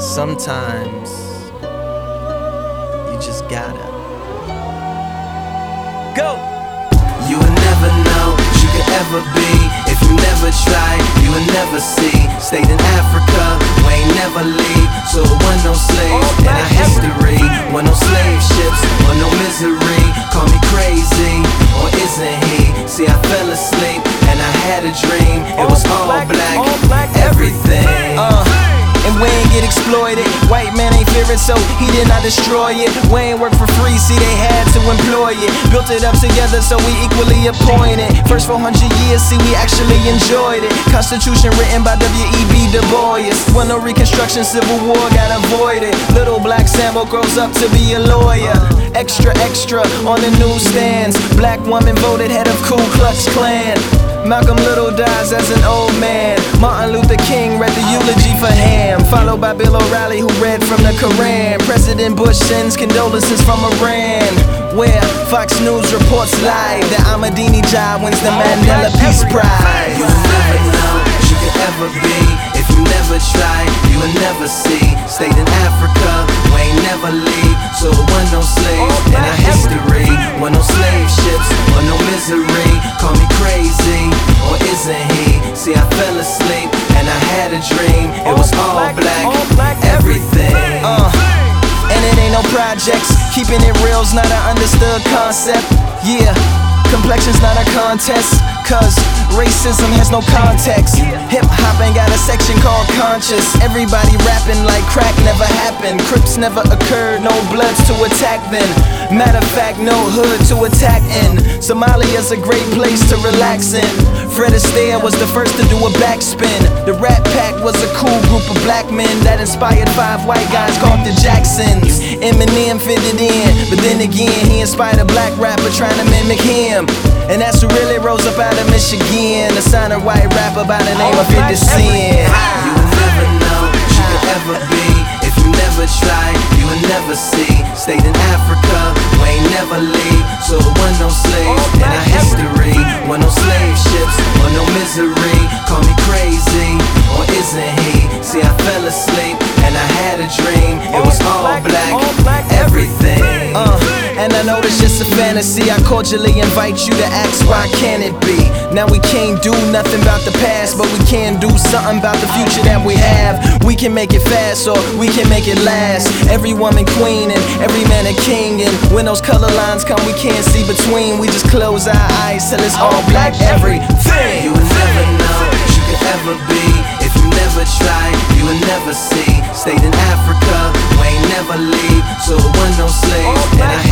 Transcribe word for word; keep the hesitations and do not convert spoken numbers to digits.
Sometimes you just gotta go. You would never know what you could ever be if you never try, you would never see. Stayed in Africa, we ain't never leave. So it wasn't no slaves in our history. Wasn't no slave ships, or no misery. Call me crazy, or isn't he? See, I fell asleep and I had a dream. It was all black, everything. uh. And we ain't get exploited. White man ain't fear it, so he did not destroy it. We ain't work for free, see they had to employ it. Built it up together, so we equally appointed. First four hundred years, see we actually enjoyed it. Constitution written by W E B Du Bois. When no Reconstruction, Civil War got avoided. Little black Sambo grows up to be a lawyer. Extra, extra on the newsstands. Black woman voted head of Ku Klux Klan. Malcolm Little dies as an old man. Martin Luther King read the eulogy for him, followed by Bill O'Reilly who read from the Koran. President Bush sends condolences from Iran, where Fox News reports live that Ahmadinejad wins the Mandela Peace Prize. You would never know what you could ever be if you never try, you would never see. Stayed in Africa, we ain't never leave. So it wasn't no slaves in our history. Wasn't no slave ships, or no misery. Call me crazy, or isn't he? See, I fell asleep and I had a dream. It was all black, everything. uh, And it ain't no projects. Keeping it real's not an understood concept. Yeah, complexion's not a contest, cause racism has no context. Hip-hop ain't got a section called conscious. Everybody rapping like crack never happened. Crips never occurred, no bloods to attack then. Matter of fact, no hood to attack in. Somalia's a great place to relax in. Fred Astaire was the first to do a backspin. The Rat Pack was a cool group of black men that inspired five white guys called the Jacksons. Eminem fitted in, but then again he inspired a black rapper trying to mimic him. And that's who really rose up out of Michigan, a sign of white rapper by the name of fifty Cent. You would never know what you could ever be if you never try, you would never see. Stayed in Africa, we ain't never leave. So it wasn't no slaves in our history. Wasn't no slave ships, or no misery. Call me crazy, or isn't he? See, I fell asleep and I had a dream. It was all black, everything. uh, And I know it's just a fantasy. I cordially invite you to ask, why can't it be? Now we can't do nothing about the past, but we can do something about the future that we have. We can make it fast, or we can make it last. Every woman queen and every man a king. And when those color lines come, we can't see between. We just close our eyes till it's all black, everything. You would never know what you could ever be if you never try, you would never see. Stayed in Africa, we ain't never leave. So it wasn't no slaves in our